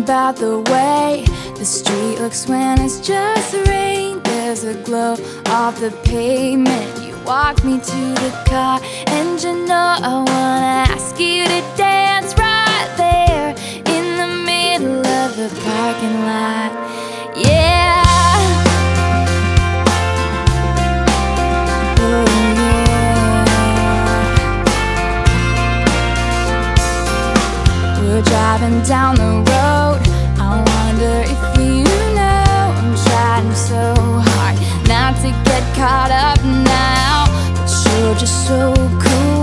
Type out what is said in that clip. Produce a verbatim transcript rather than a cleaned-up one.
about the way the street looks when it's just rain. There's a glow off the pavement. You walk me to the car, and you know I wanna ask you to dance right there in the middle of the parking lot. Yeah. Oh, yeah. We're driving down the road. I wonder if you know I'm trying so hard not to get caught up now, but you're just so cool.